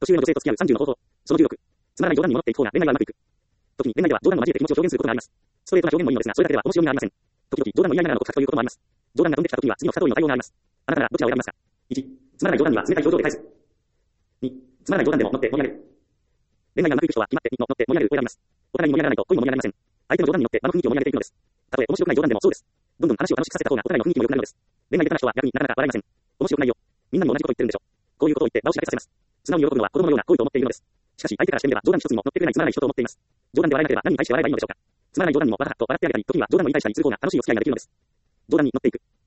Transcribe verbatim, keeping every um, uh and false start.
年上の女性と付き合うさんじゅうの方法。そのじゅうろく。つまらない冗談に戻っていく方が恋愛はうまくいく。時に恋愛では冗談を交えて気持ちを表現することがあります。ストレートな表現もいいのですが、それだけでは面白みがありません。時々冗談の言い合いながらの告白ということもあります。冗談が飛んできた時には次の二通りの対応があります。あなたならどちらを選びますか？ いち. つまらない冗談には冷たい表情で返す。に. つまらない冗談でも乗って盛り上げる。恋愛がうまくいく人は決まってにの乗って盛り上げるを選びます。お互いに盛り上がらないと恋も盛り上がりません。相手の冗談によって場の雰囲気を盛り上げていくのです。たとえ面白くない冗談でもそうです。どんどん話を楽しくさせた方がお互いの雰囲気も良くなるのです。恋愛下手な人は逆になかなか笑いません。面白くないよ。みんなにも同じこと言ってるんでしょ。こういうことを言って場をしらけさせます。素直に喜ぶのは子供のような行為と思っているのです。しかし相手からしてみれば冗談一つにも乗ってくれないつまらない人と思っています。冗談で笑えなければ何に対して笑えばいいのでしょうか。つまらない冗談にもわははと笑ってあげたり、時には冗談を言い返したりする方が楽しいお付き合いができるのです。冗談に乗っていく。